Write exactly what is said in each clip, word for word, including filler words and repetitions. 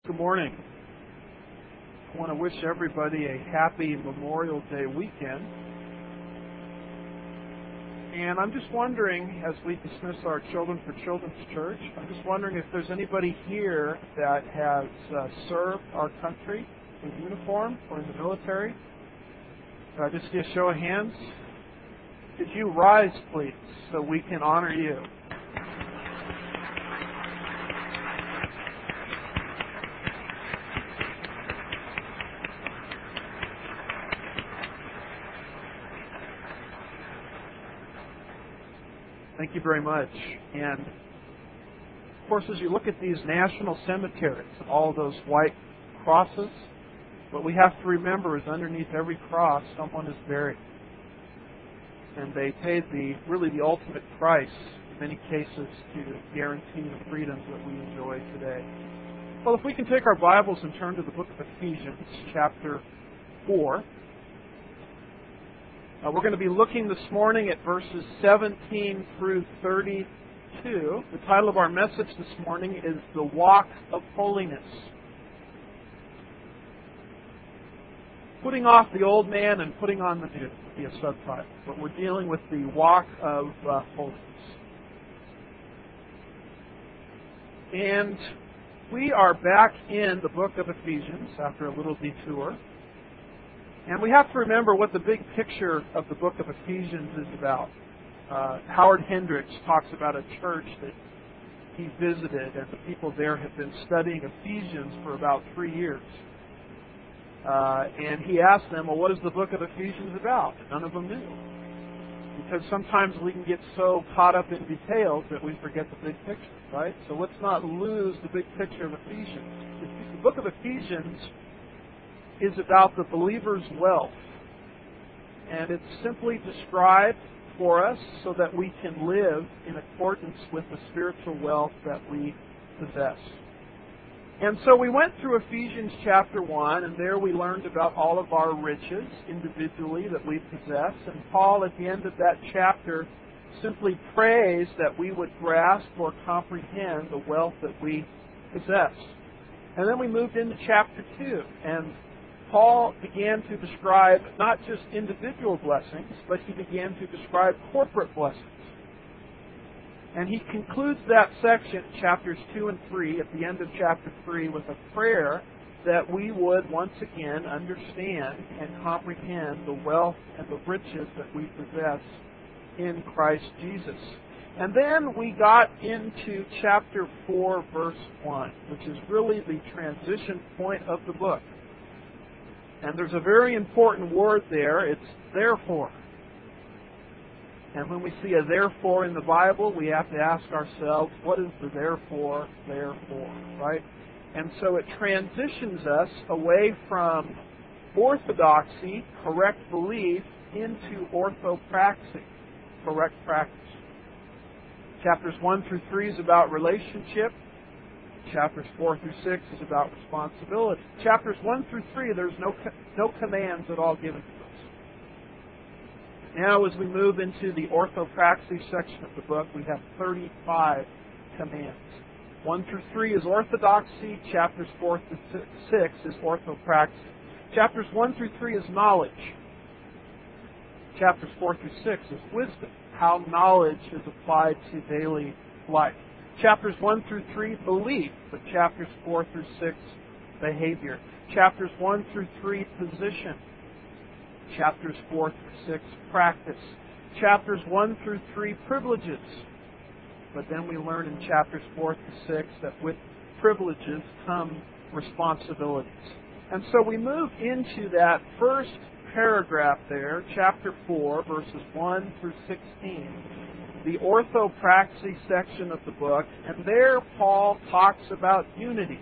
Good morning. I want to wish everybody a happy Memorial Day weekend. And I'm just wondering, as we dismiss our Children for Children's Church, I'm just wondering if there's anybody here that has uh, served our country in uniform or in the military. Can I just see a show of hands? Could you rise, please, so we can honor you? Thank you very much. And of course, as you look at these national cemeteries, all those white crosses, what we have to remember is underneath every cross, someone is buried. And they paid the really the ultimate price, in many cases, to guarantee the freedoms that we enjoy today. Well, if we can take our Bibles and turn to the book of Ephesians, chapter four. Uh, we're going to be looking this morning at verses seventeen through thirty-two. The title of our message this morning is The Walk of Holiness. Putting off the old man and putting on the new would be a subtitle. But we're dealing with the walk of uh, holiness. And we are back in the book of Ephesians after a little detour. And we have to remember what the big picture of the book of Ephesians is about. Uh, Howard Hendricks talks about a church that he visited, and the people there have been studying Ephesians for about three years. Uh, and he asked them, well, what is the book of Ephesians about? And none of them knew. Because sometimes we can get so caught up in details that we forget the big picture, right? So let's not lose the big picture of Ephesians. The book of Ephesians is about the believer's wealth. And it's simply described for us so that we can live in accordance with the spiritual wealth that we possess. And so we went through Ephesians chapter one, and there we learned about all of our riches individually that we possess. And Paul, at the end of that chapter, simply prays that we would grasp or comprehend the wealth that we possess. And then we moved into chapter two, and Paul began to describe not just individual blessings, but he began to describe corporate blessings. And he concludes that section, chapters two and three, at the end of chapter three, with a prayer that we would once again understand and comprehend the wealth and the riches that we possess in Christ Jesus. And then we got into chapter four, verse one, which is really the transition point of the book. And there's a very important word there. It's therefore. And when we see a therefore in the Bible, we have to ask ourselves, what is the therefore, therefore, right? And so it transitions us away from orthodoxy, correct belief, into orthopraxy, correct practice. Chapters one through three is about relationship. Chapters four through six is about responsibility. Chapters one through three, there's no no commands at all given to us. Now, as we move into the orthopraxy section of the book, we have thirty-five commands. one through three is orthodoxy. Chapters four through six is orthopraxy. Chapters one through three is knowledge. Chapters four through six is wisdom, how knowledge is applied to daily life. Chapters one through three, belief, but chapters four through six, behavior. Chapters one through three, position. Chapters four through six, practice. Chapters one through three, privileges. But then we learn in chapters four through six that with privileges come responsibilities. And so we move into that first paragraph there, chapter four, verses one through sixteen. The orthopraxy section of the book, and there Paul talks about unity.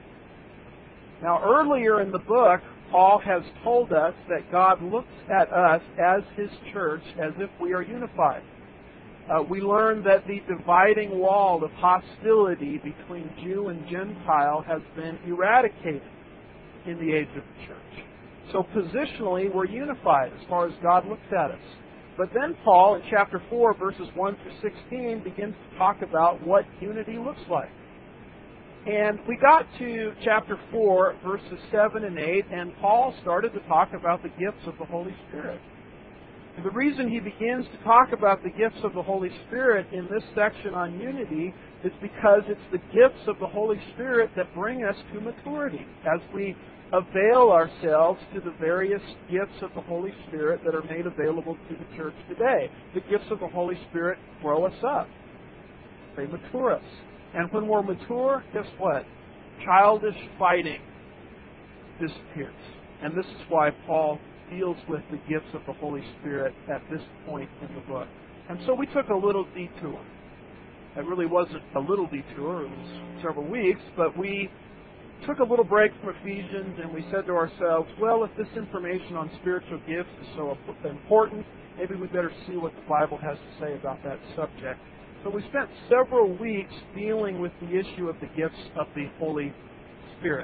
Now, earlier in the book, Paul has told us that God looks at us as His church as if we are unified. Uh, we learned that the dividing wall of hostility between Jew and Gentile has been eradicated in the age of the church. So positionally, we're unified as far as God looks at us. But then Paul, in chapter four, verses one through sixteen, begins to talk about what unity looks like. And we got to chapter four, verses seven and eight, and Paul started to talk about the gifts of the Holy Spirit. And the reason he begins to talk about the gifts of the Holy Spirit in this section on unity is because it's the gifts of the Holy Spirit that bring us to maturity as we avail ourselves to the various gifts of the Holy Spirit that are made available to the church today. The gifts of the Holy Spirit grow us up. They mature us. And when we're mature, guess what? Childish fighting disappears. And this is why Paul deals with the gifts of the Holy Spirit at this point in the book. And so we took a little detour. It really wasn't a little detour, it was several weeks, but we took a little break from Ephesians and we said to ourselves, well, if this information on spiritual gifts is so important, maybe we better see what the Bible has to say about that subject. So we spent several weeks dealing with the issue of the gifts of the Holy Spirit.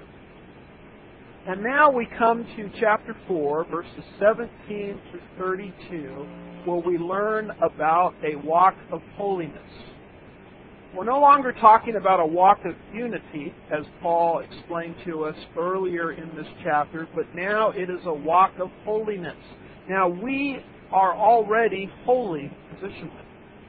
And now we come to chapter four, verses seventeen through thirty-two, where we learn about a walk of holiness. We're no longer talking about a walk of unity, as Paul explained to us earlier in this chapter, but now it is a walk of holiness. Now we are already holy positionally.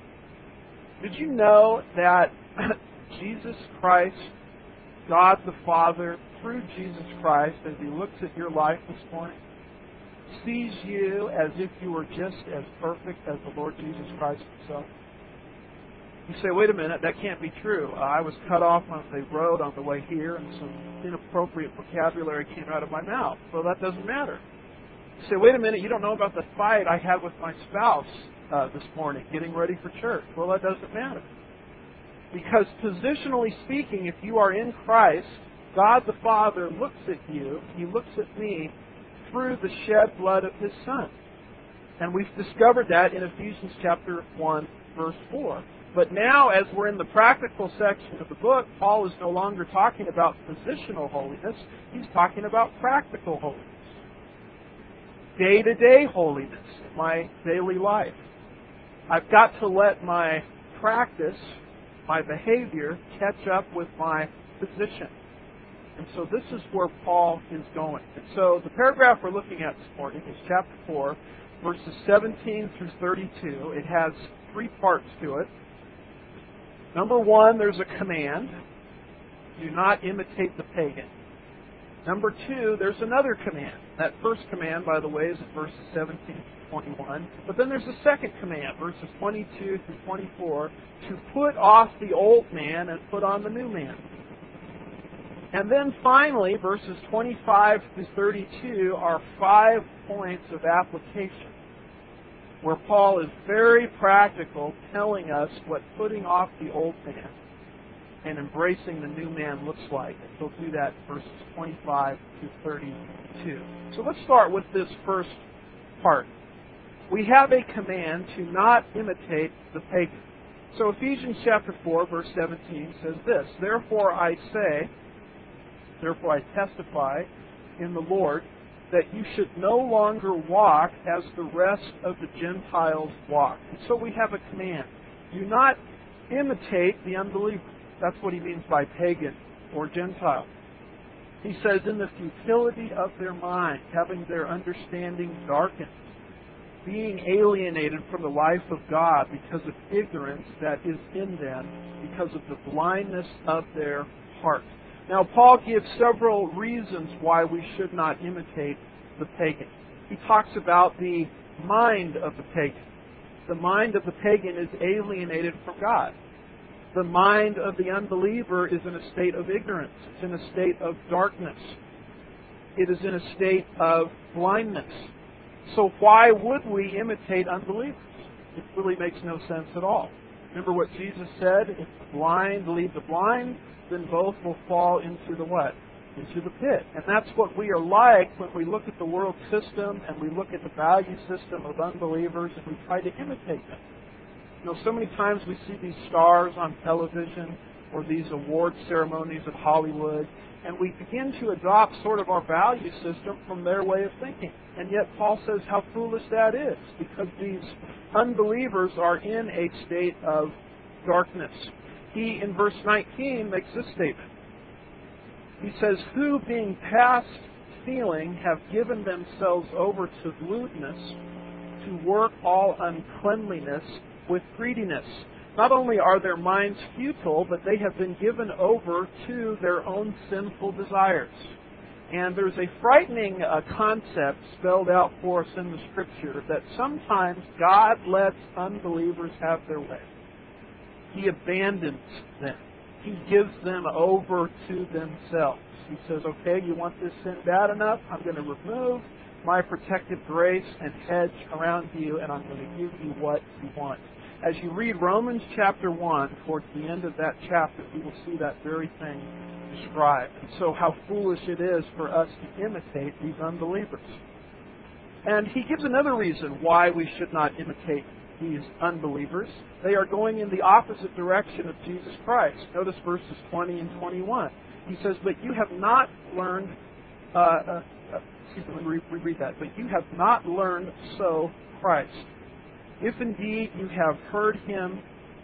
Did you know that Jesus Christ, God the Father, through Jesus Christ, as He looks at your life this morning, sees you as if you were just as perfect as the Lord Jesus Christ Himself? You say, wait a minute, that can't be true. Uh, I was cut off on the road on the way here, and some inappropriate vocabulary came out of my mouth. Well, that doesn't matter. You say, wait a minute, you don't know about the fight I had with my spouse uh, this morning, getting ready for church. Well, that doesn't matter. Because positionally speaking, if you are in Christ, God the Father looks at you, He looks at me through the shed blood of His Son. And we've discovered that in Ephesians chapter one, verse four. But now, as we're in the practical section of the book, Paul is no longer talking about positional holiness. He's talking about practical holiness. Day-to-day holiness in my daily life. I've got to let my practice, my behavior, catch up with my position. And so this is where Paul is going. And so the paragraph we're looking at this morning is chapter four, verses seventeen through thirty-two. It has three parts to it. Number one, there's a command. Do not imitate the pagan. Number two, there's another command. That first command, by the way, is in verses seventeen to twenty-one. But then there's a second command, verses twenty-two through twenty-four, to put off the old man and put on the new man. And then finally, verses twenty-five through thirty-two are five points of application, where Paul is very practical, telling us what putting off the old man and embracing the new man looks like. And he'll do that in verses twenty-five to thirty-two. So let's start with this first part. We have a command to not imitate the pagan. So Ephesians chapter four, verse seventeen says this, Therefore I say, therefore I testify in the Lord, that you should no longer walk as the rest of the Gentiles walk. And so we have a command. Do not imitate the unbeliever. That's what he means by pagan or Gentile. He says, in the futility of their mind, having their understanding darkened, being alienated from the life of God because of ignorance that is in them, because of the blindness of their heart. Now, Paul gives several reasons why we should not imitate the pagan. He talks about the mind of the pagan. The mind of the pagan is alienated from God. The mind of the unbeliever is in a state of ignorance. It's in a state of darkness. It is in a state of blindness. So why would we imitate unbelievers? It really makes no sense at all. Remember what Jesus said, if the blind lead the blind, then both will fall into the what? Into the pit. And that's what we are like when we look at the world system and we look at the value system of unbelievers and we try to imitate them. You know, so many times we see these stars on television or these award ceremonies at Hollywood, and we begin to adopt sort of our value system from their way of thinking. And yet Paul says how foolish that is, because these unbelievers are in a state of darkness. He, in verse nineteen, makes this statement. He says, who being past feeling have given themselves over to lewdness, to work all uncleanliness with greediness. Not only are their minds futile, but they have been given over to their own sinful desires. And there's a frightening uh, concept spelled out for us in the Scripture that sometimes God lets unbelievers have their way. He abandons them. He gives them over to themselves. He says, okay, you want this sin bad enough? I'm going to remove my protective grace and hedge around you, and I'm going to give you what you want. As you read Romans chapter one, towards the end of that chapter, you will see that very thing described. And so how foolish it is for us to imitate these unbelievers. And he gives another reason why we should not imitate these unbelievers. They are going in the opposite direction of Jesus Christ. Notice verses twenty and twenty-one. He says, but you have not learned, uh, uh, uh, excuse me, let me re- reread that, but you have not learned so Christ. If indeed you have heard him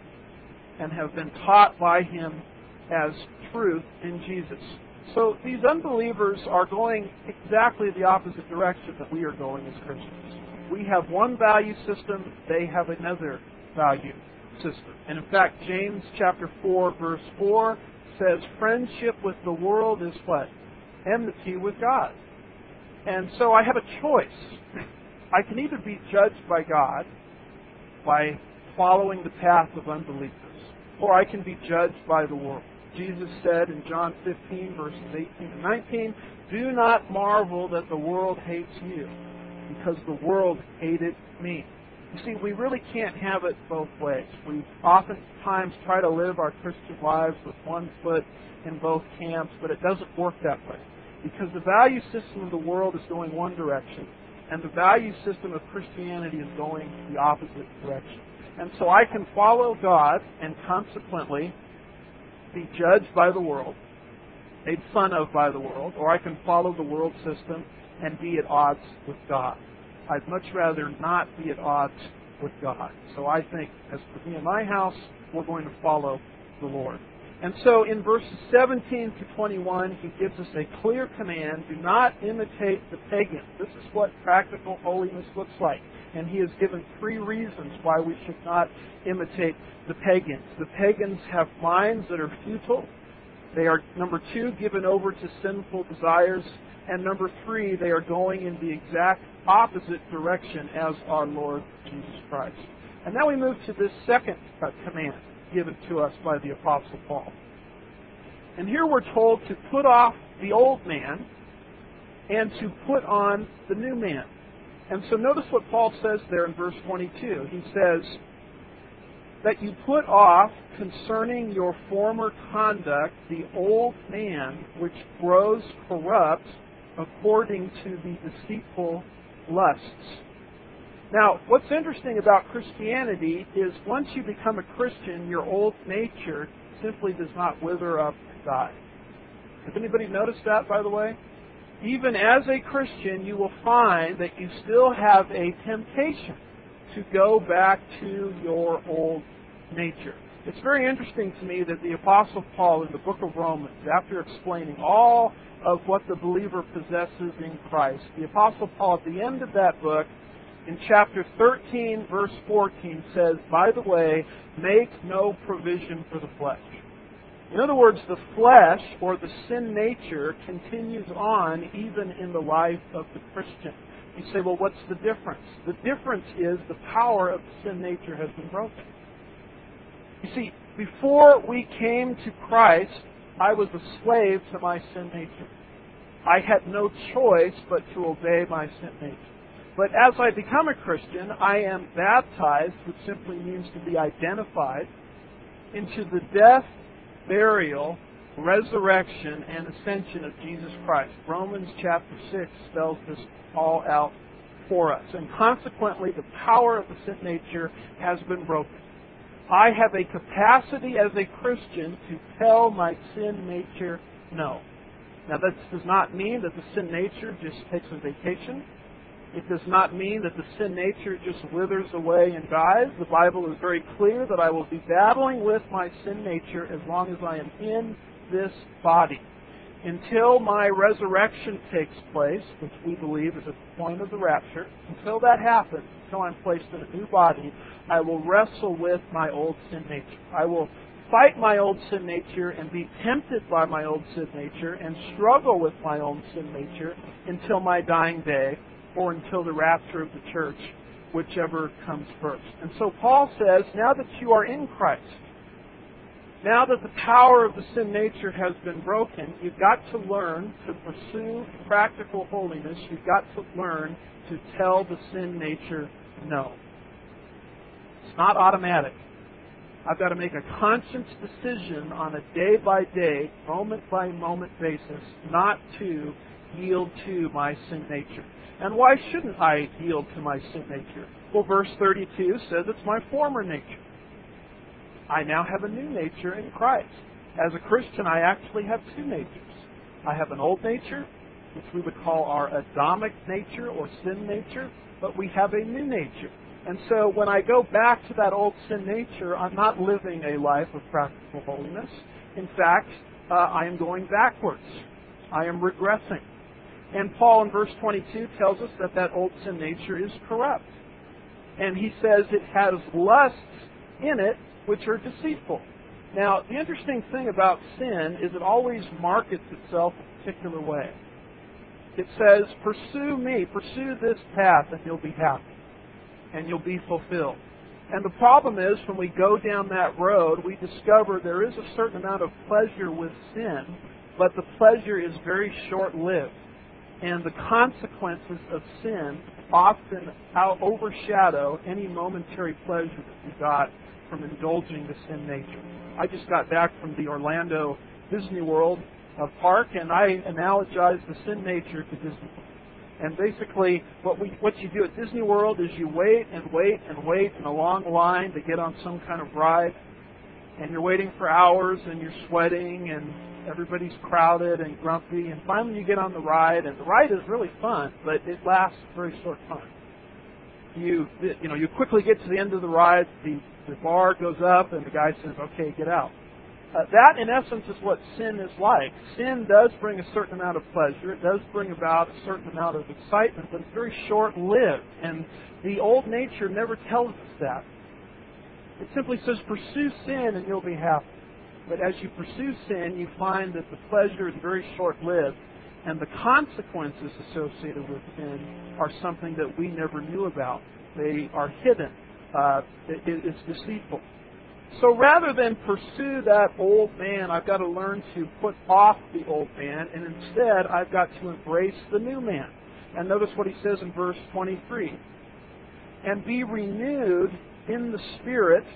and have been taught by him as truth in Jesus. So these unbelievers are going exactly the opposite direction that we are going as Christians. We have one value system, they have another value system. And in fact, James chapter four, verse four says, friendship with the world is what? Enmity with God. And so I have a choice. I can either be judged by God by following the path of unbelievers, or I can be judged by the world. Jesus said in John fifteen, verses eighteen and nineteen, do not marvel that the world hates you, because the world hated me. You see, we really can't have it both ways. We oftentimes try to live our Christian lives with one foot in both camps, but it doesn't work that way. Because the value system of the world is going one direction, and the value system of Christianity is going the opposite direction. And so I can follow God and consequently be judged by the world, made fun of by the world, or I can follow the world system and be at odds with God. I'd much rather not be at odds with God. So I think, as for me and my house, we're going to follow the Lord. And so in verses seventeen to twenty-one, he gives us a clear command, do not imitate the pagans. This is what practical holiness looks like. And he has given three reasons why we should not imitate the pagans. The pagans have minds that are futile. They are, number two, given over to sinful desires. And number three, they are going in the exact opposite direction as our Lord Jesus Christ. And now we move to this second uh, command given to us by the Apostle Paul. And here we're told to put off the old man and to put on the new man. And so notice what Paul says there in verse twenty-two. He says that you put off concerning your former conduct the old man which grows corrupt according to the deceitful lusts. Now, what's interesting about Christianity is once you become a Christian, your old nature simply does not wither up and die. Has anybody noticed that, by the way? Even as a Christian, you will find that you still have a temptation to go back to your old nature. It's very interesting to me that the Apostle Paul in the book of Romans, after explaining all of what the believer possesses in Christ, the Apostle Paul at the end of that book, in chapter thirteen, verse fourteen, says, by the way, make no provision for the flesh. In other words, the flesh, or the sin nature, continues on even in the life of the Christian. You say, well, what's the difference? The difference is the power of the sin nature has been broken. You see, before we came to Christ, I was a slave to my sin nature. I had no choice but to obey my sin nature. But as I become a Christian, I am baptized, which simply means to be identified, into the death, burial, resurrection, and ascension of Jesus Christ. Romans chapter six spells this all out for us. And consequently, the power of the sin nature has been broken. I have a capacity as a Christian to tell my sin nature no. Now, that does not mean that the sin nature just takes a vacation. It does not mean that the sin nature just withers away and dies. The Bible is very clear that I will be battling with my sin nature as long as I am in this body. until my resurrection takes place, which we believe is at the point of the rapture, until that happens, until I'm placed in a new body, I will wrestle with my old sin nature. I will fight my old sin nature and be tempted by my old sin nature and struggle with my old sin nature until my dying day or until the rapture of the church, whichever comes first. And so Paul says, now that you are in Christ, now that the power of the sin nature has been broken, you've got to learn to pursue practical holiness. You've got to learn to tell the sin nature no. It's not automatic. I've got to make a conscious decision on a day-by-day, moment-by-moment basis not to yield to my sin nature. And why shouldn't I yield to my sin nature? Well, verse thirty-two says it's my former nature. I now have a new nature in Christ. As a Christian, I actually have two natures. I have an old nature, which we would call our Adamic nature or sin nature, but we have a new nature. And so when I go back to that old sin nature, I'm not living a life of practical holiness. In fact, uh, I am going backwards. I am regressing. And Paul in verse twenty-two tells us that that old sin nature is corrupt. And he says it has lusts in it which are deceitful. Now, the interesting thing about sin is it always markets itself a particular way. It says, pursue me, pursue this path, and you'll be happy, and you'll be fulfilled. And the problem is, when we go down that road, we discover there is a certain amount of pleasure with sin, but the pleasure is very short-lived. And the consequences of sin often out overshadow any momentary pleasure that we got from indulging the sin nature. I just got back from the Orlando Disney World uh, park, and I analogized the sin nature to Disney. And basically, what we what you do at Disney World is you wait and wait and wait in a long line to get on some kind of ride, and you're waiting for hours, and you're sweating, and everybody's crowded and grumpy, and finally you get on the ride, and the ride is really fun, but it lasts a very short time. You you know you quickly get to the end of the ride, the the bar goes up, and the guy says, "Okay, get out." Uh, that, in essence, is what sin is like. Sin does bring a certain amount of pleasure. It does bring about a certain amount of excitement, but it's very short-lived. And the old nature never tells us that. It simply says, pursue sin and you'll be happy. But as you pursue sin, you find that the pleasure is very short-lived, and the consequences associated with sin are something that we never knew about. They are hidden. Uh, it, it's deceitful. So rather than pursue that old man, I've got to learn to put off the old man, and instead I've got to embrace the new man. And notice what he says in verse twenty-three. And be renewed in the spirit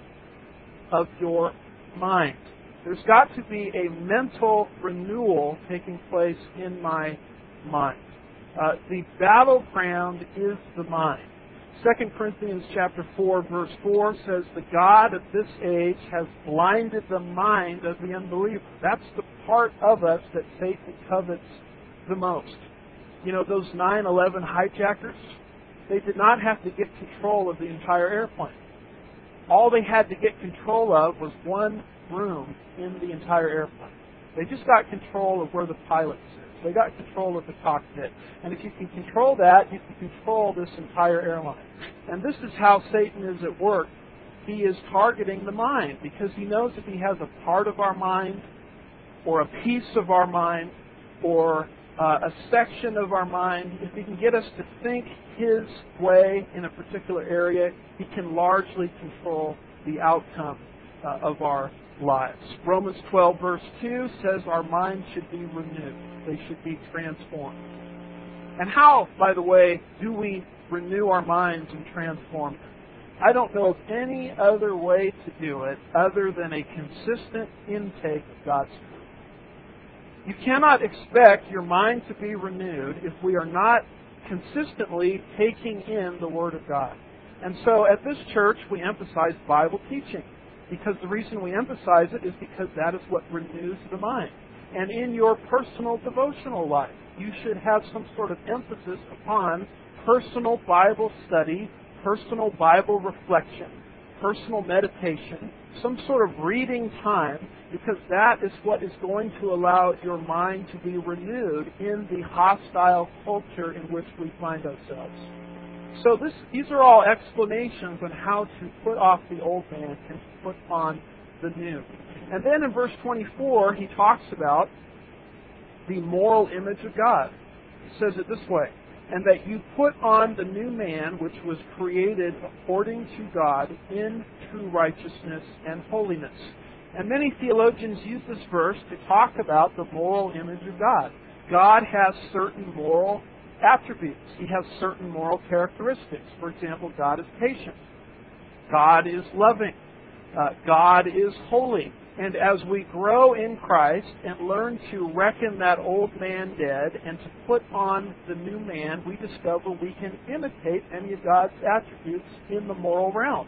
of your mind. There's got to be a mental renewal taking place in my mind. Uh, the battleground is the mind. Second Corinthians chapter four, verse four says, the God of this age has blinded the mind of the unbeliever. That's the part of us that Satan covets the most. You know, those nine eleven hijackers, they did not have to get control of the entire airplane. All they had to get control of was one room in the entire airplane. They just got control of where the pilot sits. They got control of the cockpit. And if you can control that, you can control this entire airline. And this is how Satan is at work. He is targeting the mind because he knows if he has a part of our mind or a piece of our mind or uh, a section of our mind, if he can get us to think his way in a particular area, he can largely control the outcome uh, of our lives. Romans twelve, verse two says our minds should be renewed. They should be transformed. And how, by the way, do we renew our minds and transform them? I don't know of any other way to do it other than a consistent intake of God's Word. You cannot expect your mind to be renewed if we are not consistently taking in the Word of God. And so at this church, we emphasize Bible teaching. Because the reason we emphasize it is because that is what renews the mind. And in your personal devotional life, you should have some sort of emphasis upon personal Bible study, personal Bible reflection, personal meditation, some sort of reading time, because that is what is going to allow your mind to be renewed in the hostile culture in which we find ourselves. So this, these are all explanations on how to put off the old man and put on the new. And then in verse twenty-four, he talks about the moral image of God. He says it this way, and that you put on the new man which was created according to God in true righteousness and holiness. And many theologians use this verse to talk about the moral image of God. God has certain moral attributes. He has certain moral characteristics. For example, God is patient. God is loving. Uh, God is holy. And as we grow in Christ and learn to reckon that old man dead and to put on the new man, we discover we can imitate any of God's attributes in the moral realm.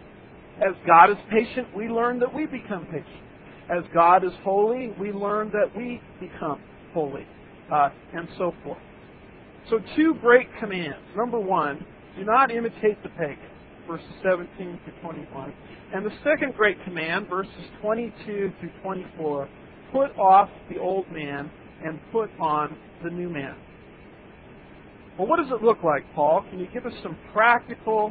As God is patient, we learn that we become patient. As God is holy, we learn that we become holy, uh, and so forth. So two great commands. Number one, do not imitate the pagan, verses seventeen through twenty-one. And the second great command, verses twenty-two through twenty-four, put off the old man and put on the new man. Well, what does it look like, Paul? Can you give us some practical,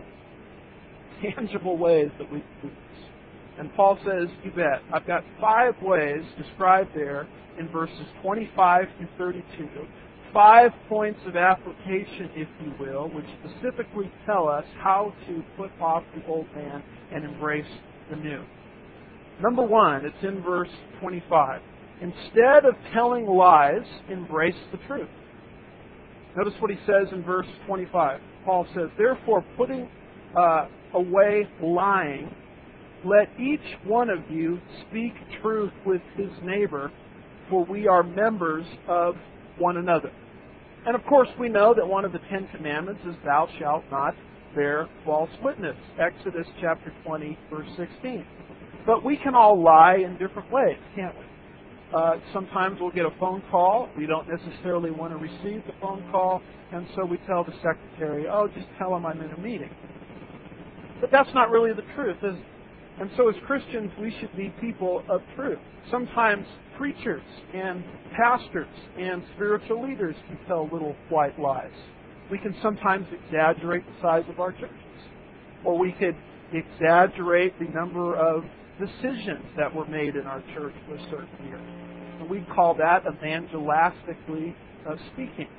tangible ways that we do this? And Paul says, you bet. I've got five ways described there in verses twenty-five through thirty-two. Five points of application, if you will, which specifically tell us how to put off the old man and embrace the new. Number one, it's in verse twenty-five. Instead of telling lies, embrace the truth. Notice what he says in verse twenty-five. Paul says, therefore, putting uh, away lying, let each one of you speak truth with his neighbor, for we are members of one another. And of course we know that one of the Ten Commandments is thou shalt not bear false witness. Exodus chapter twenty, verse sixteen. But we can all lie in different ways, can't we? Uh, sometimes we'll get a phone call. We don't necessarily want to receive the phone call, and so we tell the secretary, oh, just tell him I'm in a meeting. But that's not really the truth, is it? And so as Christians, we should be people of truth. Sometimes preachers and pastors and spiritual leaders can tell little white lies. We can sometimes exaggerate the size of our churches. Or we could exaggerate the number of decisions that were made in our church for a certain year. And we call that evangelistically uh, speaking.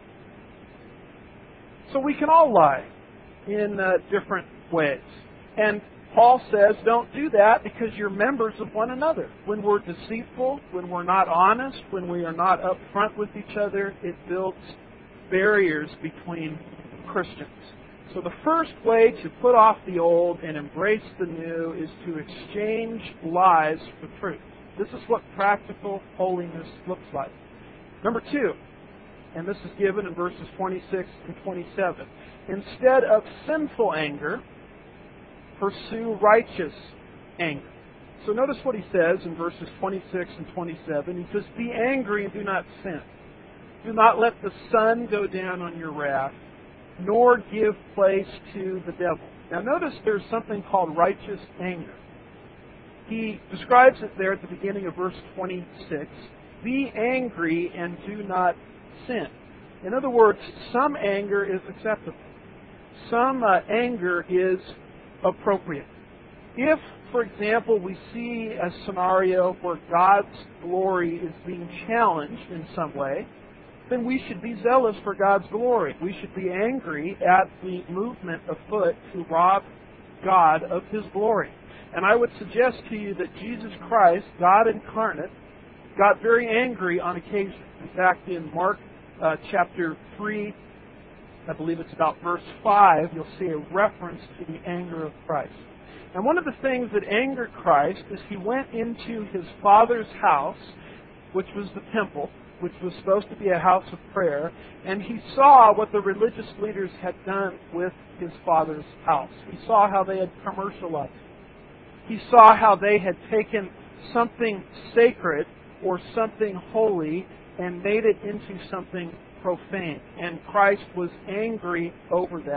So we can all lie in uh, different ways. And Paul says, don't do that because you're members of one another. When we're deceitful, when we're not honest, when we are not upfront with each other, it builds barriers between Christians. So the first way to put off the old and embrace the new is to exchange lies for truth. This is what practical holiness looks like. Number two, and this is given in verses twenty-six and twenty-seven. Instead of sinful anger, pursue righteous anger. So notice what he says in verses twenty-six and twenty-seven. He says, be angry and do not sin. Do not let the sun go down on your wrath, nor give place to the devil. Now notice there's something called righteous anger. He describes it there at the beginning of verse twenty-six. Be angry and do not sin. In other words, some anger is acceptable. Some uh, anger is appropriate. If, for example, we see a scenario where God's glory is being challenged in some way, then we should be zealous for God's glory. We should be angry at the movement afoot to rob God of His glory. And I would suggest to you that Jesus Christ, God incarnate, got very angry on occasion. In fact, in Mark uh, chapter three, I believe it's about verse five, you'll see a reference to the anger of Christ. And one of the things that angered Christ is He went into His Father's house, which was the temple, which was supposed to be a house of prayer, and He saw what the religious leaders had done with His Father's house. He saw how they had commercialized it. He saw how they had taken something sacred or something holy and made it into something profane. And Christ was angry over that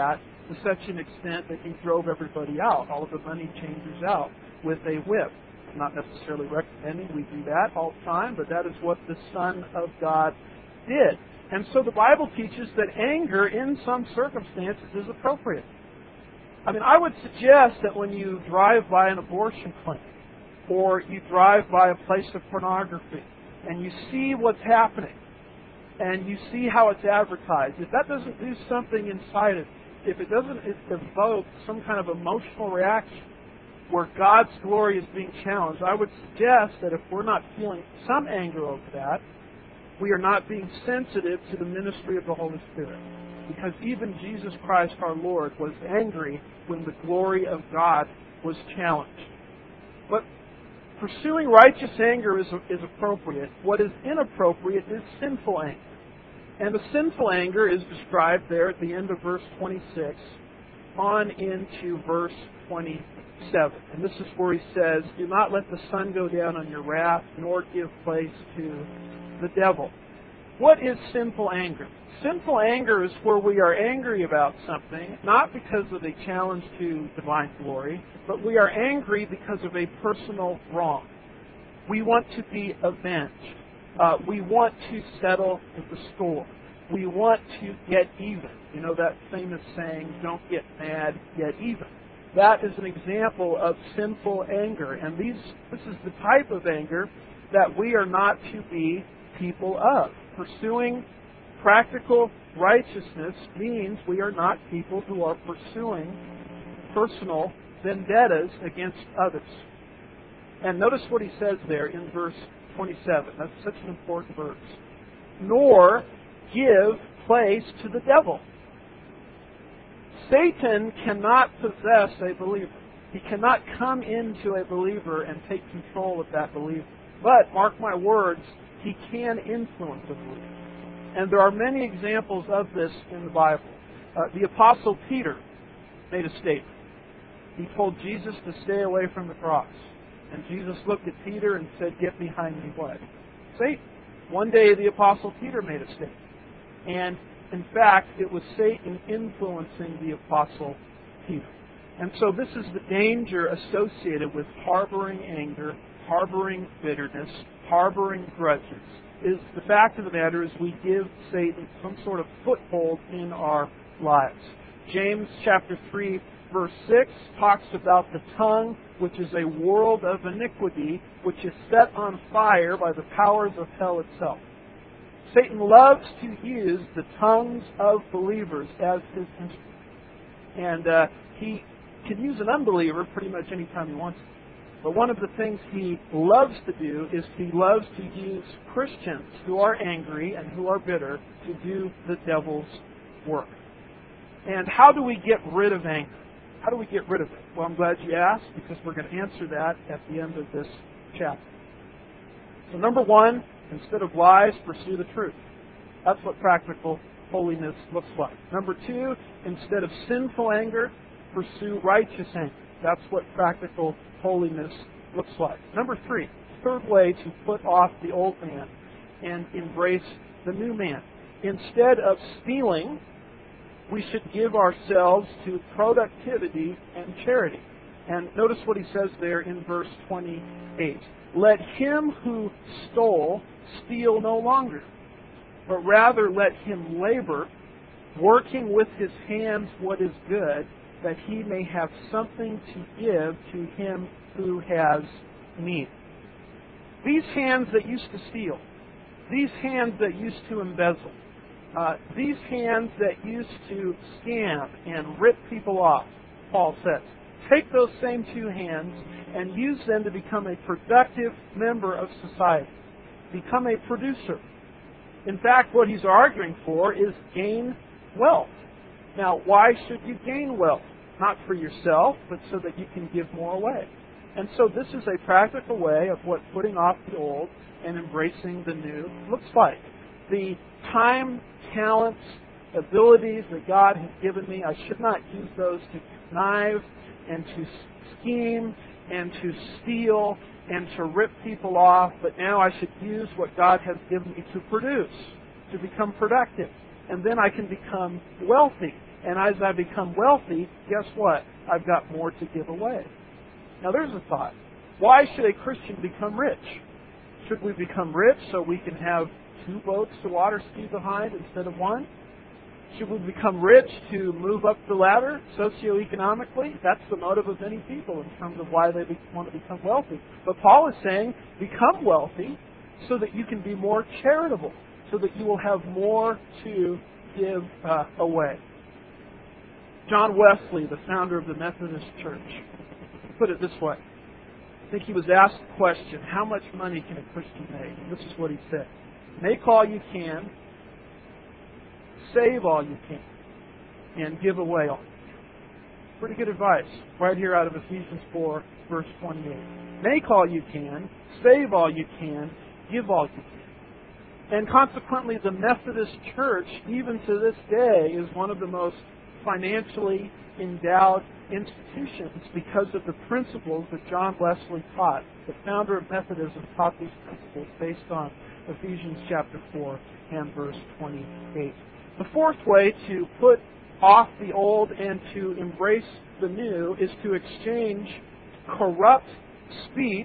to such an extent that he drove everybody out. All of the money changers out with a whip. I'm not necessarily recommending we do that all the time, but that is what the Son of God did. And so the Bible teaches that anger in some circumstances is appropriate. I mean, I would suggest that when you drive by an abortion clinic or you drive by a place of pornography and you see what's happening and you see how it's advertised, if that doesn't do something inside it, if it doesn't evoke some kind of emotional reaction where God's glory is being challenged, I would suggest that if we're not feeling some anger over that, we are not being sensitive to the ministry of the Holy Spirit. Because even Jesus Christ our Lord was angry when the glory of God was challenged. But pursuing righteous anger is, is appropriate. What is inappropriate is sinful anger. And the sinful anger is described there at the end of verse twenty-six on into verse twenty-seven. And this is where he says, "Do not let the sun go down on your wrath, nor give place to the devil." What is sinful anger? Sinful anger is where we are angry about something, not because of a challenge to divine glory, but we are angry because of a personal wrong. We want to be avenged. Uh, we want to settle the score. We want to get even. You know that famous saying, "Don't get mad, get even." That is an example of sinful anger. And these, this is the type of anger that we are not to be people of. Pursuing practical righteousness means we are not people who are pursuing personal vendettas against others. And notice what he says there in verse twenty-seven. That's such an important verse. "Nor give place to the devil." Satan cannot possess a believer. He cannot come into a believer and take control of that believer. But, mark my words, he can influence a believer. And there are many examples of this in the Bible. Uh, the Apostle Peter made a statement. He told Jesus to stay away from the cross. And Jesus looked at Peter and said, "Get behind me, what? Satan." One day the Apostle Peter made a statement. And in fact, it was Satan influencing the Apostle Peter. And so this is the danger associated with harboring anger, harboring bitterness, harboring grudges. Is the fact of the matter is we give Satan some sort of foothold in our lives. James chapter three verse six talks about the tongue, which is a world of iniquity, which is set on fire by the powers of hell itself. Satan loves to use the tongues of believers as his instrument. And uh, he can use an unbeliever pretty much any time he wants to. But one of the things he loves to do is he loves to use Christians who are angry and who are bitter to do the devil's work. And how do we get rid of anger? How do we get rid of it? Well, I'm glad you asked, because we're going to answer that at the end of this chapter. So number one, instead of lies, pursue the truth. That's what practical holiness looks like. Number two, instead of sinful anger, pursue righteous anger. That's what practical holiness looks like. Number three, third way to put off the old man and embrace the new man. Instead of stealing, we should give ourselves to productivity and charity. And notice what he says there in verse twenty-eight. "Let him who stole steal no longer, but rather let him labor, working with his hands what is good, that he may have something to give to him who has need." These hands that used to steal, these hands that used to embezzle, uh, these hands that used to scam and rip people off, Paul says, take those same two hands and use them to become a productive member of society. Become a producer. In fact, what he's arguing for is gain wealth. Now, why should you gain wealth? Not for yourself, but so that you can give more away. And so this is a practical way of what putting off the old and embracing the new looks like. The time, talents, abilities that God has given me, I should not use those to connive and to scheme and to steal and to rip people off, but now I should use what God has given me to produce, to become productive. and then I can become wealthy. And as I become wealthy, guess what? I've got more to give away. Now there's a thought. Why should a Christian become rich? Should we become rich so we can have two boats to water ski behind instead of one? Should we become rich to move up the ladder socioeconomically? That's the motive of many people in terms of why they want to become wealthy. But Paul is saying, become wealthy so that you can be more charitable, so that you will have more to give uh, away. John Wesley, the founder of the Methodist Church, put it this way. I think he was asked the question, how much money can a Christian make? And this is what he said. Make all you can, save all you can, and give away all you can. Pretty good advice, right here out of Ephesians four, verse twenty-eight. Make all you can, save all you can, give all you can. And consequently, the Methodist Church, even to this day, is one of the most financially endowed institutions because of the principles that John Wesley taught. The founder of Methodism taught these principles based on Ephesians chapter four and verse twenty-eight. The fourth way to put off the old and to embrace the new is to exchange corrupt speech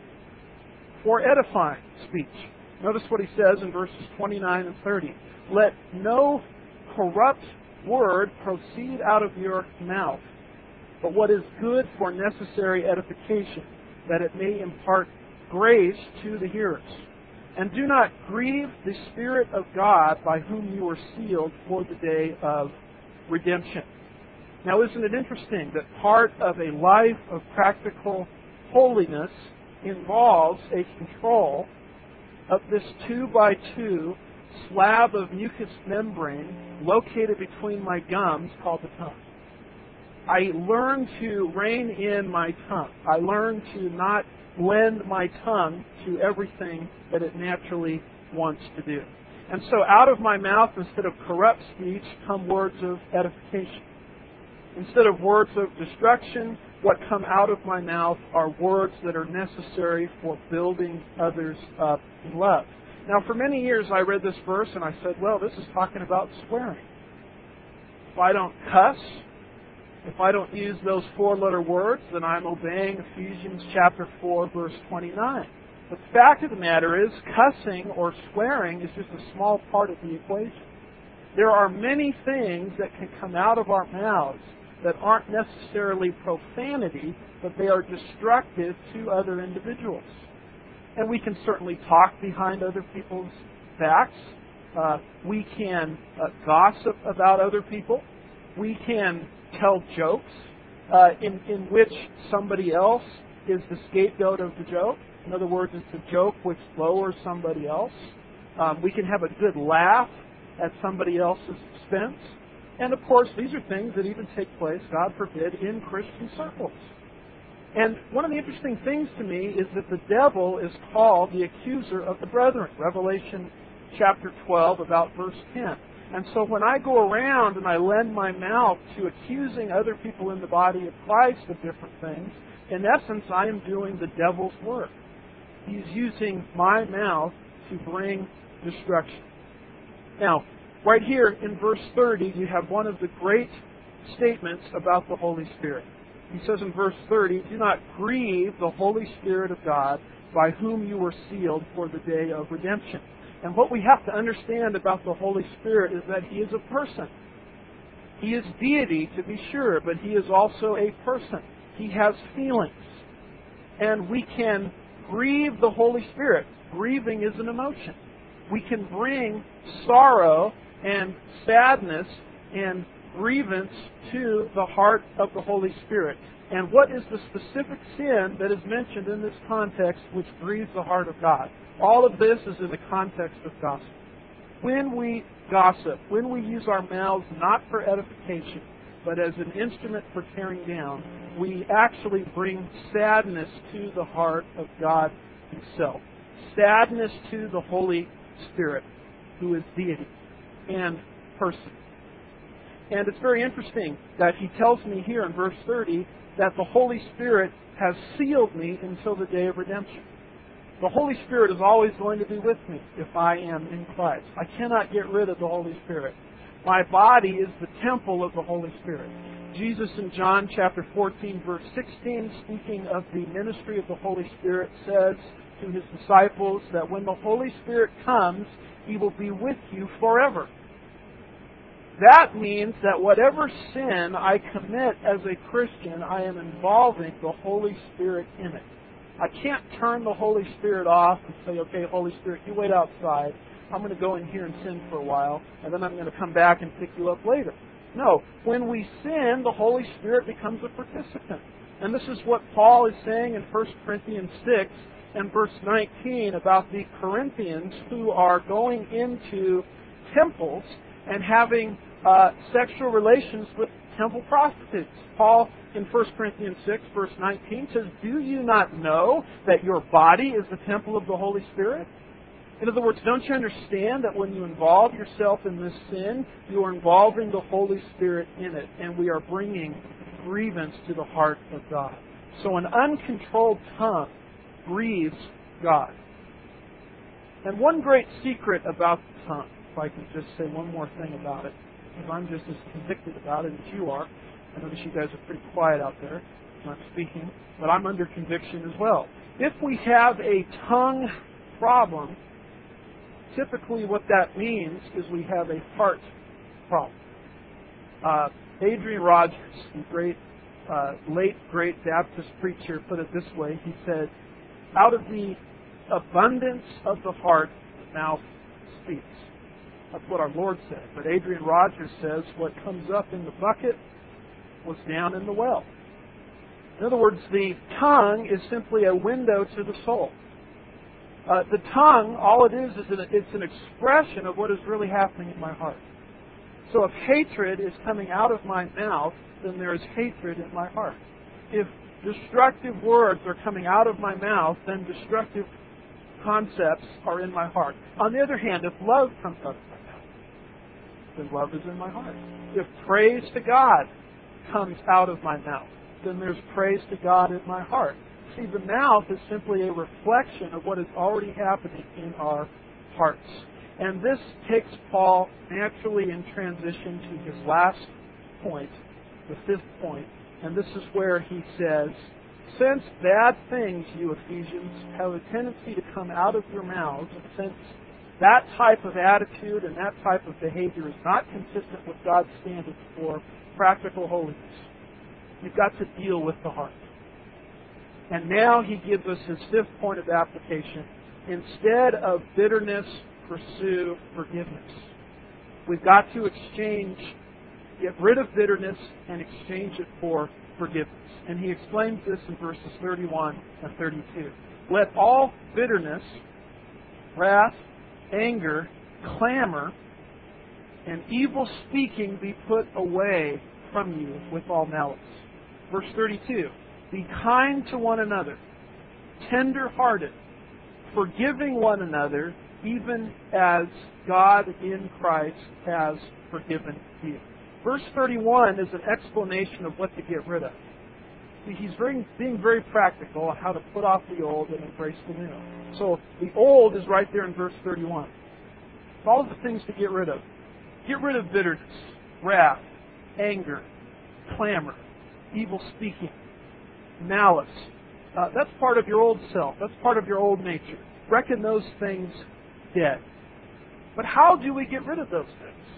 for edifying speech. Notice what he says in verses twenty-nine and thirty. Let no corrupt word proceed out of your mouth, but what is good for necessary edification, that it may impart grace to the hearers. And do not grieve the Spirit of God, by whom you were sealed for the day of redemption. Now, isn't it interesting that part of a life of practical holiness involves a control of this two by two slab of mucous membrane located between my gums called the tongue. I learn to rein in my tongue. I learn to not lend my tongue to everything that it naturally wants to do. And so out of my mouth, instead of corrupt speech, come words of edification. Instead of words of destruction, what come out of my mouth are words that are necessary for building others up in love. Now, for many years, I read this verse and I said, well, this is talking about swearing. If I don't cuss, if I don't use those four-letter words, then I'm obeying Ephesians chapter four, verse twenty-nine. But the fact of the matter is, cussing or swearing is just a small part of the equation. There are many things that can come out of our mouths that aren't necessarily profanity, but they are destructive to other individuals. And we can certainly talk behind other people's backs. Uh, we can uh, gossip about other people. We can tell jokes uh, in, in which somebody else is the scapegoat of the joke. In other words, it's a joke which lowers somebody else. Um, we can have a good laugh at somebody else's expense. And of course, these are things that even take place, God forbid, in Christian circles. And one of the interesting things to me is that the devil is called the accuser of the brethren. Revelation chapter twelve, about verse ten. And so when I go around and I lend my mouth to accusing other people in the body of Christ of different things, in essence, I am doing the devil's work. He's using my mouth to bring destruction. Now, right here in verse thirty, you have one of the great statements about the Holy Spirit. He says in verse thirty, do not grieve the Holy Spirit of God, by whom you were sealed for the day of redemption. And what we have to understand about the Holy Spirit is that He is a person. He is deity, to be sure, but He is also a person. He has feelings. And we can grieve the Holy Spirit. Grieving is an emotion. We can bring sorrow and sadness and grievance to the heart of the Holy Spirit. And what is the specific sin that is mentioned in this context which grieves the heart of God? All of this is in the context of gossip. When we gossip, when we use our mouths not for edification, but as an instrument for tearing down, we actually bring sadness to the heart of God Himself. Sadness to the Holy Spirit, who is deity and person. And it's very interesting that he tells me here in verse thirty that the Holy Spirit has sealed me until the day of redemption. The Holy Spirit is always going to be with me if I am in Christ. I cannot get rid of the Holy Spirit. My body is the temple of the Holy Spirit. Jesus in John chapter fourteen, verse sixteen, speaking of the ministry of the Holy Spirit, says to His disciples that when the Holy Spirit comes, He will be with you forever. That means that whatever sin I commit as a Christian, I am involving the Holy Spirit in it. I can't turn the Holy Spirit off and say, okay, Holy Spirit, you wait outside. I'm going to go in here and sin for a while, and then I'm going to come back and pick you up later. No, when we sin, the Holy Spirit becomes a participant. And this is what Paul is saying in First Corinthians six and verse nineteen about the Corinthians who are going into temples and having uh, sexual relations with temple prostitutes. Paul in First Corinthians six, verse nineteen says, "Do you not know that your body is the temple of the Holy Spirit?" In other words, don't you understand that when you involve yourself in this sin, you are involving the Holy Spirit in it, and we are bringing grievance to the heart of God. So an uncontrolled tongue grieves God. And one great secret about the tongue, if I could just say one more thing about it, because I'm just as convicted about it as you are. I notice you guys are pretty quiet out there. I'm not speaking, but I'm under conviction as well. If we have a tongue problem, typically what that means is we have a heart problem. Uh, Adrian Rogers, the great, uh, late great Baptist preacher, put it this way. He said, out of the abundance of the heart, the mouth speaks. That's what our Lord said. But Adrian Rogers says what comes up in the bucket was down in the well. In other words, the tongue is simply a window to the soul. Uh, the tongue, all it is, is an, it's an expression of what is really happening in my heart. So if hatred is coming out of my mouth, then there is hatred in my heart. If destructive words are coming out of my mouth, then destructive concepts are in my heart. On the other hand, if love comes out of my mouth, then love is in my heart. If praise to God comes out of my mouth, then there's praise to God in my heart. See, the mouth is simply a reflection of what is already happening in our hearts. And this takes Paul naturally in transition to his last point, the fifth point. And this is where he says, since bad things, you Ephesians, have a tendency to come out of your mouths, and since that type of attitude and that type of behavior is not consistent with God's standards for practical holiness, you've got to deal with the heart. And now he gives us his fifth point of application. Instead of bitterness, pursue forgiveness. We've got to exchange, get rid of bitterness and exchange it for forgiveness. And he explains this in verses thirty-one and thirty-two. Let all bitterness, wrath, anger, clamor, and evil speaking be put away from you with all malice. Verse thirty-two. Be kind to one another, tender-hearted, forgiving one another, even as God in Christ has forgiven you. Verse thirty-one is an explanation of what to get rid of. See, he's very, being very practical on how to put off the old and embrace the new. So the old is right there in verse thirty-one. All of the things to get rid of. Get rid of bitterness, wrath, anger, clamor, evil speaking, malice. Uh, that's part of your old self. That's part of your old nature. Reckon those things dead. But how do we get rid of those things?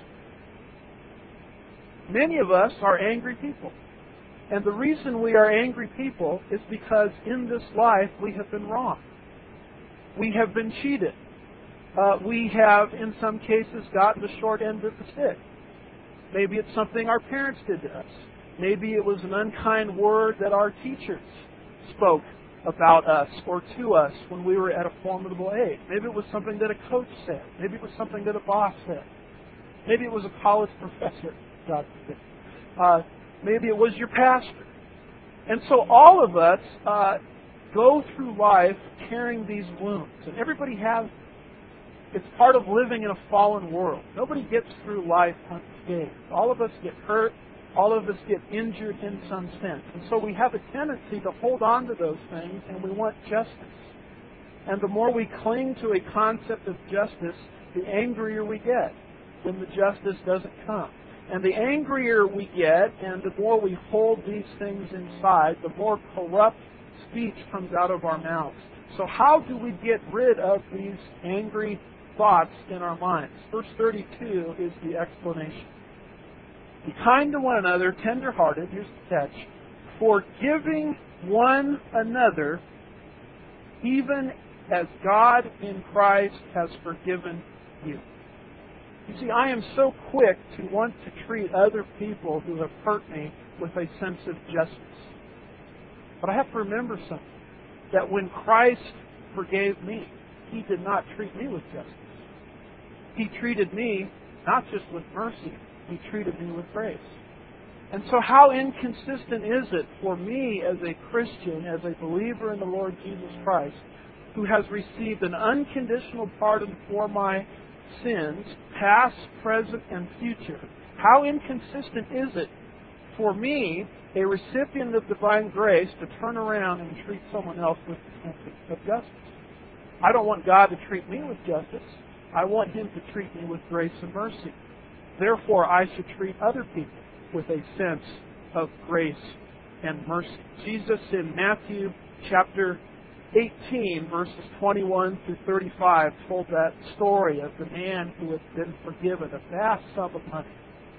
Many of us are angry people. And the reason we are angry people is because in this life we have been wrong. We have been cheated. Uh, we have, in some cases, gotten the short end of the stick. Maybe it's something our parents did to us. Maybe it was an unkind word that our teachers spoke about us or to us when we were at a formidable age. Maybe it was something that a coach said. Maybe it was something that a boss said. Maybe it was a college professor, God forbid. Uh, maybe it was your pastor. And so all of us uh, go through life carrying these wounds. And everybody has, it's part of living in a fallen world. Nobody gets through life unscathed. All of us get hurt. All of us get injured in some sense. And so we have a tendency to hold on to those things, and we want justice. And the more we cling to a concept of justice, the angrier we get when the justice doesn't come. And the angrier we get, and the more we hold these things inside, the more corrupt speech comes out of our mouths. So how do we get rid of these angry thoughts in our minds? Verse thirty-two is the explanation. Be kind to one another, tender-hearted, here's the catch, forgiving one another, even as God in Christ has forgiven you. You see, I am so quick to want to treat other people who have hurt me with a sense of justice. But I have to remember something, that when Christ forgave me, He did not treat me with justice. He treated me not just with mercy, He treated me with grace. And so how inconsistent is it for me as a Christian, as a believer in the Lord Jesus Christ, who has received an unconditional pardon for my sins, past, present, and future? How inconsistent is it for me, a recipient of divine grace, to turn around and treat someone else with a sense of justice? I don't want God to treat me with justice. I want Him to treat me with grace and mercy. Therefore, I should treat other people with a sense of grace and mercy. Jesus in Matthew chapter eighteen, verses twenty-one through thirty-five, told that story of the man who had been forgiven a vast sum of money.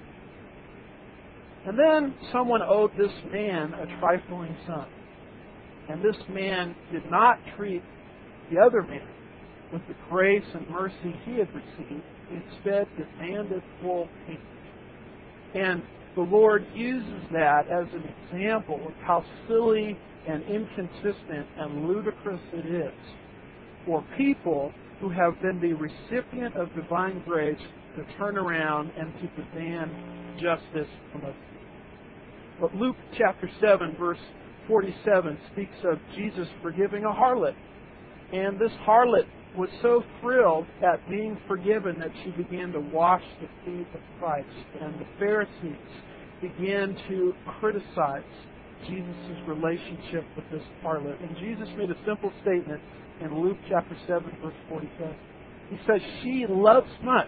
And then someone owed this man a trifling sum. And this man did not treat the other man with the grace and mercy he had received. Instead, demanded full payment. And the Lord uses that as an example of how silly and inconsistent and ludicrous it is for people who have been the recipient of divine grace to turn around and to demand justice from others. But Luke chapter seven, verse forty-seven, speaks of Jesus forgiving a harlot. And this harlot was so thrilled at being forgiven that she began to wash the feet of Christ. And the Pharisees began to criticize Jesus' relationship with this harlot. And Jesus made a simple statement in Luke chapter seven, verse forty-seven. He says, she loves much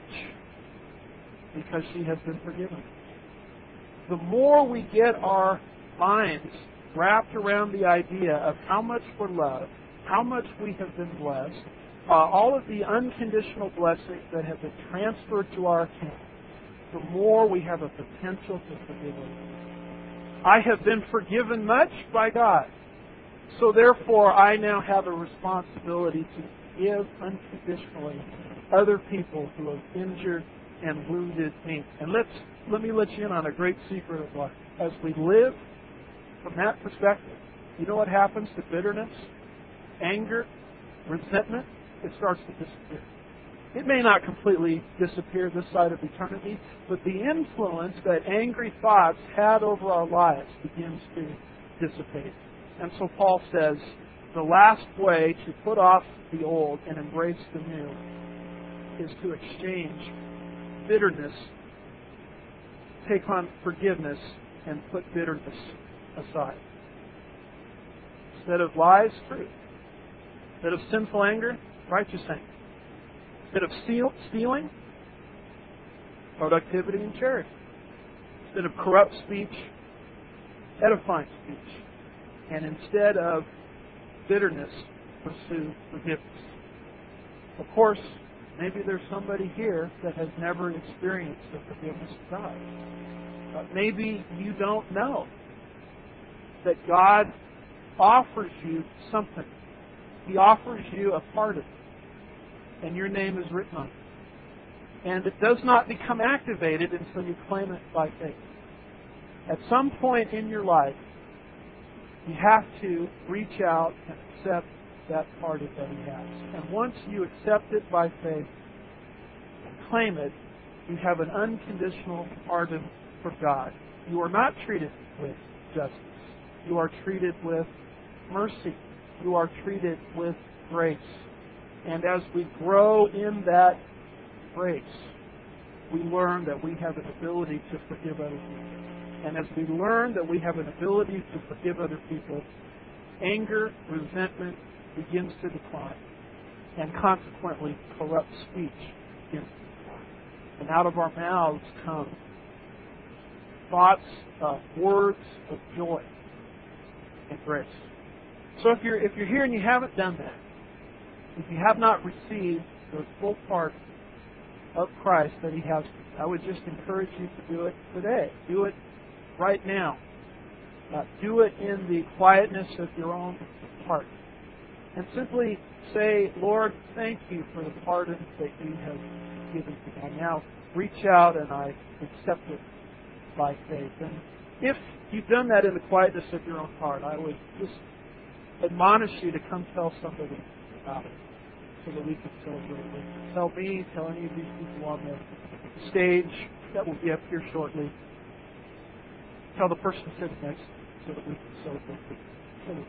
because she has been forgiven. The more we get our minds wrapped around the idea of how much we're loved, how much we have been blessed, uh, all of the unconditional blessings that have been transferred to our account, the more we have a potential to forgive others. I have been forgiven much by God. So therefore, I now have a responsibility to forgive unconditionally other people who have injured and wounded me. And let's let me let you in on a great secret of life. As we live from that perspective, you know what happens to bitterness, anger, resentment? It starts to disappear. It may not completely disappear this side of eternity, but the influence that angry thoughts had over our lives begins to dissipate. And so Paul says, the last way to put off the old and embrace the new is to exchange bitterness, take on forgiveness, and put bitterness aside. Instead of lies, truth. Instead of sinful anger, righteous anger. Instead of steal, stealing, productivity and charity. Instead of corrupt speech, edifying speech. And instead of bitterness, pursue forgiveness. Of course, maybe there's somebody here that has never experienced the forgiveness of God. Uh, maybe you don't know that God offers you something. He offers you a pardon, and your name is written on it. And it does not become activated until you claim it by faith. At some point in your life, you have to reach out and accept that pardon that He has. And once you accept it by faith and claim it, you have an unconditional pardon from God. You are not treated with justice. You are treated with mercy. You are treated with grace. And as we grow in that grace, we learn that we have an ability to forgive other people. And as we learn that we have an ability to forgive other people, anger, resentment begins to decline. and consequently corrupt speech against you. And out of our mouths come thoughts, uh, words of joy and grace. So if you're if you're here and you haven't done that, if you have not received the full pardon of Christ that He has, I would just encourage you to do it today. Do it right now. Uh, do it in the quietness of your own heart. And simply say, Lord, thank you for the pardon that you have given me. I now reach out and I accept it by faith. And if you've done that in the quietness of your own heart, I would just admonish you to come tell somebody about it so that we can celebrate with you. Tell me, tell any of these people on the stage that will be up here shortly. Tell the person sitting next to you so that we can celebrate with you.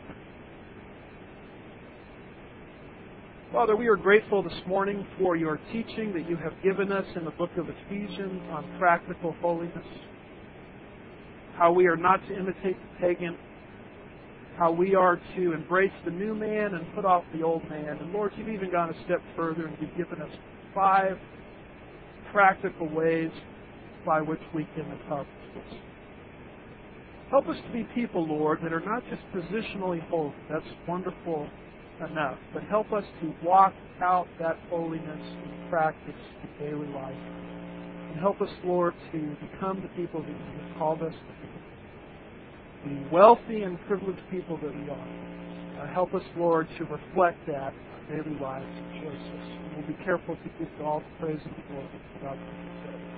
Father, we are grateful this morning for your teaching that you have given us in the book of Ephesians on practical holiness, how we are not to imitate the pagan, how we are to embrace the new man and put off the old man. And Lord, you've even gone a step further and you've given us five practical ways by which we can accomplish this. Help us to be people, Lord, that are not just positionally holy. That's wonderful enough. But help us to walk out that holiness in practice in daily life. And help us, Lord, to become the people that you have called us to be. The wealthy and privileged people that we are. Uh, help us, Lord, to reflect that in our daily lives and choices. And we'll be careful to give you all the praise and glory. God,